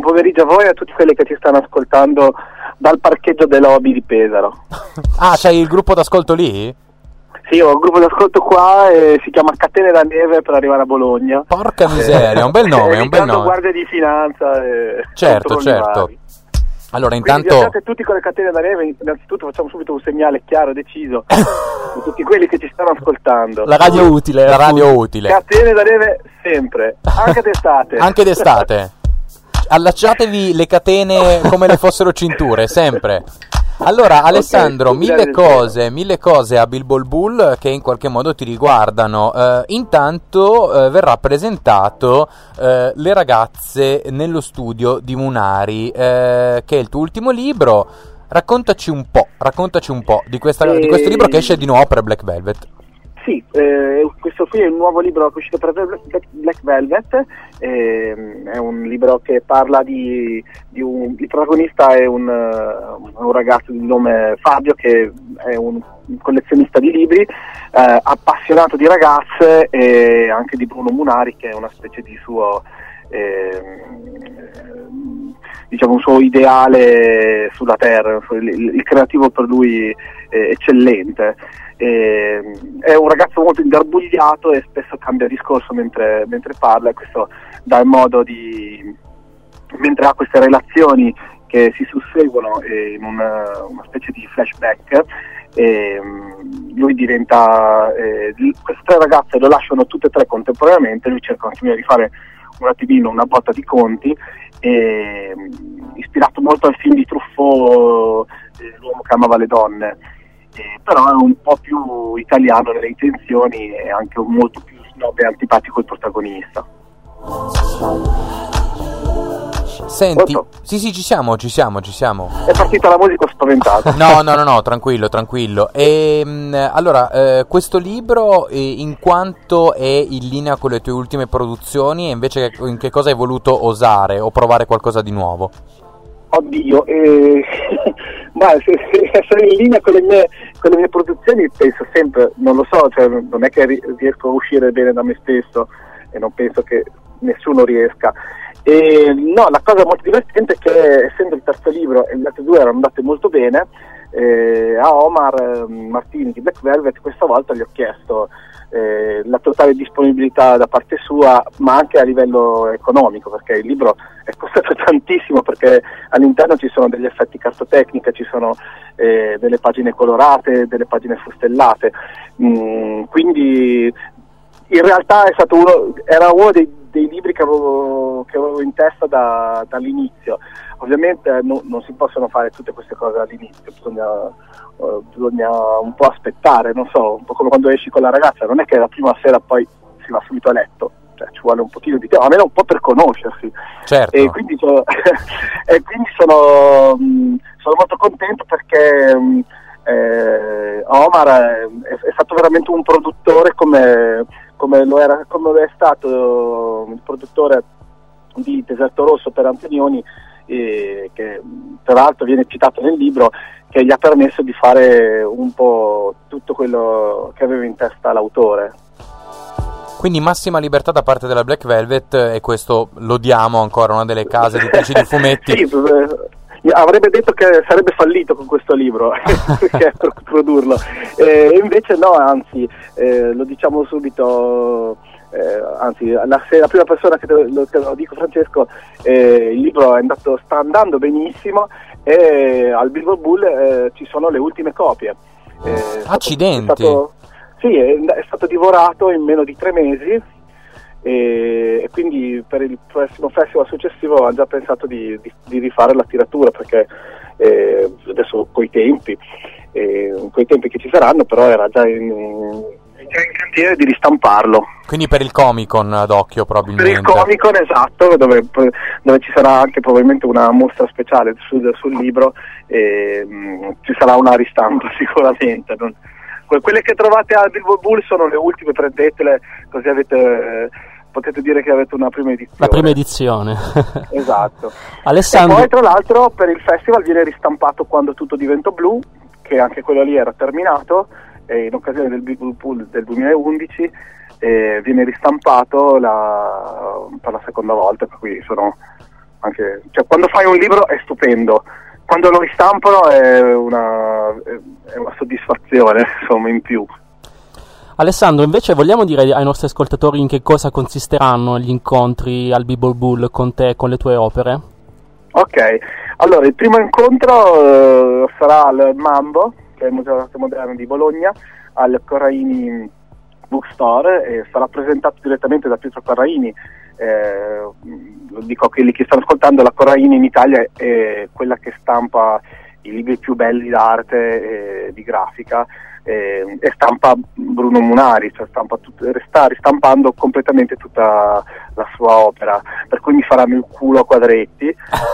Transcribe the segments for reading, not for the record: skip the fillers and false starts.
pomeriggio a voi e a tutti quelli che ci stanno ascoltando dal parcheggio dell'Obi di Pesaro. Ah, c'hai il gruppo d'ascolto lì? Sì, ho un gruppo d'ascolto qua e si chiama Catene da Neve per arrivare a Bologna. Porca miseria, un bel nome, è un bel nome. Guardia di Finanza e certo. Allora, intanto viaggiate tutti con le catene da neve. Innanzitutto facciamo subito un segnale chiaro e deciso di tutti quelli che ci stanno ascoltando. La radio utile. Catene da neve sempre, anche d'estate. Anche d'estate. Allacciatevi le catene come le fossero cinture, sempre. Allora, Alessandro, mille cose a Bilbo Bull che in qualche modo ti riguardano. Intanto verrà presentato Le ragazze nello studio di Munari, che è il tuo ultimo libro. Raccontaci un po' di questo libro che esce di nuovo per Black Velvet. Sì, questo qui è un nuovo libro che è uscito per Black Velvet, è un libro che parla il protagonista è un ragazzo di nome Fabio che è un collezionista di libri, appassionato di ragazze e anche di Bruno Munari che è una specie di suo diciamo un suo ideale sulla terra, il creativo per lui eccellente. È un ragazzo molto ingarbugliato e spesso cambia discorso mentre parla, e questo dà il modo di, mentre ha queste relazioni che si susseguono in una specie di flashback, lui diventa queste tre ragazze lo lasciano tutte e tre contemporaneamente, lui cerca un attimino di fare un attimino una botta di conti, ispirato molto al film di Truffaut, L'uomo che amava le donne. Però è un po' più italiano nelle intenzioni e anche molto più snob e antipatico il protagonista. Senti, sì, ci siamo. È partita la musica, ho spaventato. No, tranquillo. Allora, questo libro in quanto è in linea con le tue ultime produzioni, e invece in che cosa hai voluto osare o provare qualcosa di nuovo? Oddio, ma se essere in linea con le mie produzioni penso sempre, non lo so, cioè non è che riesco a uscire bene da me stesso e non penso che nessuno riesca. No, la cosa molto divertente è che essendo il terzo libro e gli altri due erano andate molto bene, a Omar Martini di Black Velvet questa volta gli ho chiesto la totale disponibilità da parte sua, ma anche a livello economico, perché il libro è costato tantissimo, perché all'interno ci sono degli effetti cartotecnica, ci sono delle pagine colorate, delle pagine fustellate, quindi in realtà era uno dei libri che avevo in testa dall'inizio. Ovviamente non si possono fare tutte queste cose all'inizio, bisogna un po' aspettare, non so, un po' come quando esci con la ragazza, non è che la prima sera poi si va subito a letto, cioè ci vuole un pochino di tempo, almeno un po' per conoscersi. Certo. E quindi sono molto contento perché Omar è stato veramente un produttore come lo è stato il produttore di Deserto Rosso per Antonioni, che tra l'altro viene citato nel libro, che gli ha permesso di fare un po' tutto quello che aveva in testa l'autore. Quindi massima libertà da parte della Black Velvet, e questo lo diamo ancora, una delle case editrici di fumetti. Sì, avrebbe detto che sarebbe fallito con questo libro per produrlo, invece no, anzi, lo diciamo subito, anzi sei la prima persona che te lo dico, Francesco, il libro sta andando benissimo e al Bilbo Bull ci sono le ultime copie. Accidenti! È stato divorato in meno di 3 mesi, e quindi per il prossimo festival successivo ho già pensato di rifare la tiratura, perché adesso coi tempi che ci saranno, però era già in cantiere di ristamparlo. Quindi per il Comic-Con ad occhio probabilmente. Per il Comic-Con, esatto, dove ci sarà anche probabilmente una mostra speciale sul libro, e ci sarà una ristampa sicuramente. Quelle che trovate al Bilbo Bull sono le ultime, prendetele, così potete dire che avete una prima edizione. La prima edizione. Esatto. Alessandro. E poi tra l'altro per il festival viene ristampato Quando tutto diventa blu, che anche quello lì era terminato, e in occasione del Bilbo Bull del 2011 viene ristampato per la seconda volta, per cui sono cioè, quando fai un libro è stupendo, quando lo ristampano è una soddisfazione, insomma, in più. Alessandro, invece vogliamo dire ai nostri ascoltatori in che cosa consisteranno gli incontri al Bible Bull con te e con le tue opere? Ok, allora il primo incontro sarà al Mambo, che è il Museo d'Arte Moderna di Bologna, al Corraini Bookstore, e sarà presentato direttamente da Pietro Corraini. Lo dico a quelli che stanno ascoltando, la Corraini in Italia è quella che stampa i libri più belli d'arte e di grafica, e stampa Bruno Munari, cioè sta ristampando completamente tutta la sua opera, per cui mi faranno il culo a quadretti.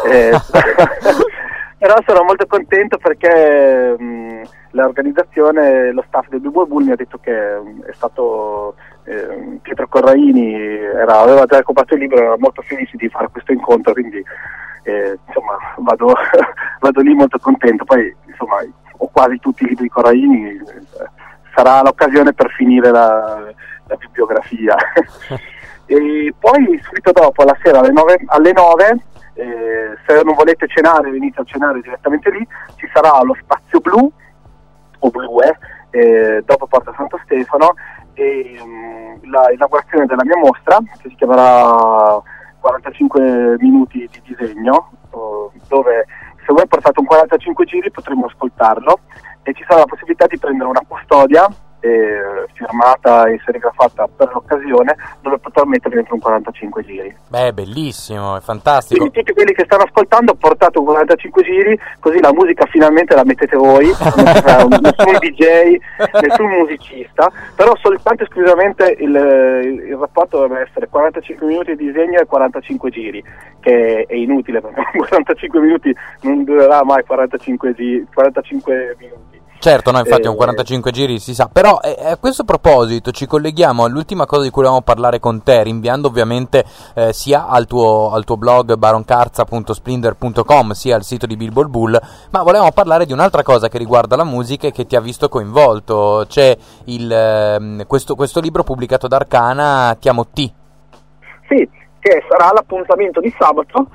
Però sono molto contento perché l'organizzazione, lo staff del Bible Bull mi ha detto che è stato Pietro Corraini, aveva già comprato il libro, era molto felice di fare questo incontro, quindi insomma vado lì molto contento. Poi insomma ho quasi tutti i libri di Corraini, sarà l'occasione per finire la bibliografia. E poi subito dopo, alla sera alle 9, se non volete cenare, venite a cenare direttamente lì, ci sarà lo Spazio Blu o Blu dopo Porta Santo Stefano, e l'inaugurazione della mia mostra, che si chiamerà 45 minuti di disegno, dove se voi portate un 45 giri potremo ascoltarlo, e ci sarà la possibilità di prendere una custodia firmata e serigrafata per l'occasione, dove poter mettere dentro un 45 giri. Beh, bellissimo, è fantastico. Quindi tutti quelli che stanno ascoltando, portate un 45 giri, così la musica finalmente la mettete voi, non ci sarà nessun DJ, nessun musicista, però soltanto esclusivamente il rapporto dovrebbe essere 45 minuti di disegno e 45 giri, che è inutile perché 45 minuti non durerà mai 45 minuti. Certo, no, infatti un 45 giri si sa, però a questo proposito ci colleghiamo all'ultima cosa di cui volevamo parlare con te, rinviando ovviamente sia al tuo blog baroncarza.splendor.com sia al sito di Bible Bull, ma volevamo parlare di un'altra cosa che riguarda la musica e che ti ha visto coinvolto. C'è questo libro pubblicato da Arcana, Ti amo T. Sì, che sarà l'appuntamento di sabato.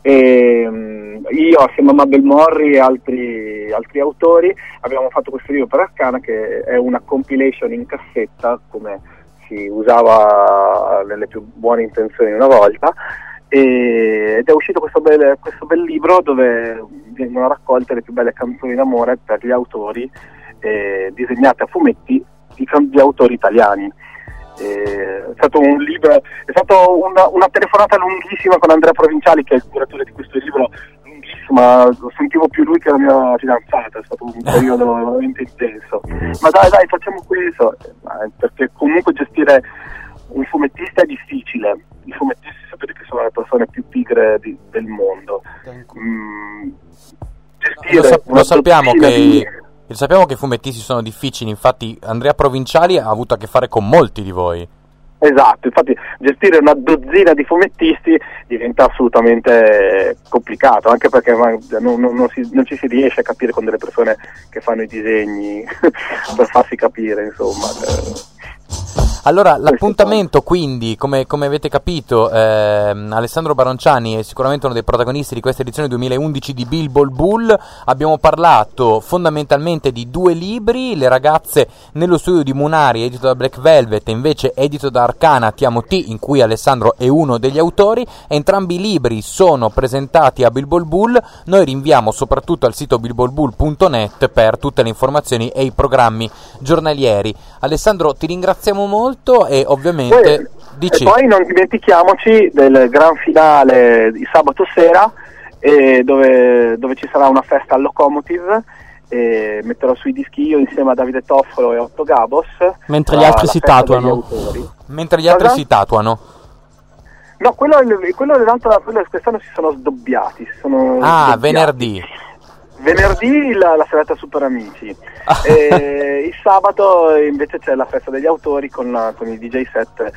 Io assieme a Mabel Morri e altri autori abbiamo fatto questo libro per Arcana, che è una compilation in cassetta, come si usava nelle più buone intenzioni una volta, ed è uscito questo bel libro dove vengono raccolte le più belle canzoni d'amore per gli autori, disegnate a fumetti di autori italiani. È stato un libro, è stato una telefonata lunghissima con Andrea Provinciali, che è il curatore di questo libro, lunghissima, lo sentivo più lui che la mia fidanzata, è stato un periodo veramente intenso. Ma dai, facciamo questo, perché comunque gestire un fumettista è difficile. I fumettisti sapete che sono le persone più pigre del mondo. Lo sappiamo sappiamo che i fumettisti sono difficili, infatti Andrea Provinciali ha avuto a che fare con molti di voi. Esatto, infatti gestire una dozzina di fumettisti diventa assolutamente complicato, anche perché non ci si riesce a capire con delle persone che fanno i disegni per farsi capire, insomma. Allora, l'appuntamento quindi, come avete capito, Alessandro Baronciani è sicuramente uno dei protagonisti di questa edizione 2011 di Bible Bull. Abbiamo parlato fondamentalmente di due libri, Le ragazze nello studio di Munari, edito da Black Velvet, e invece edito da Arcana, Ti amo T, in cui Alessandro è uno degli autori. Entrambi i libri sono presentati a Bible Bull. Noi rinviamo soprattutto al sito billbollbull.net per tutte le informazioni e i programmi giornalieri. Alessandro, ti ringraziamo molto e ovviamente dici. E poi non dimentichiamoci del gran finale di sabato sera, dove ci sarà una festa al Locomotive, e metterò sui dischi io insieme a Davide Toffolo e Otto Gabos, mentre gli altri si tatuano. Si tatuano. No, quello quest'anno si sono sdoppiati. Venerdì. Venerdì la serata Super Amici. Il sabato invece c'è la festa degli autori con il DJ set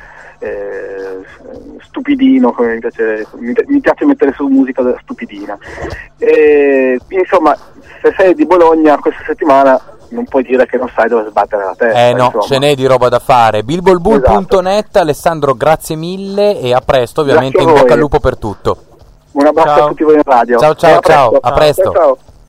stupidino, come mi piace mettere su musica stupidina. Insomma, se sei di Bologna questa settimana non puoi dire che non sai dove sbattere la testa. No, insomma. Ce n'è di roba da fare. billbollbull.net. Alessandro, grazie mille e a presto, ovviamente in bocca al lupo per tutto. Un abbraccio Ciao. a tutti voi in radio. Ciao, ciao, A presto. ciao, a presto. Ciao.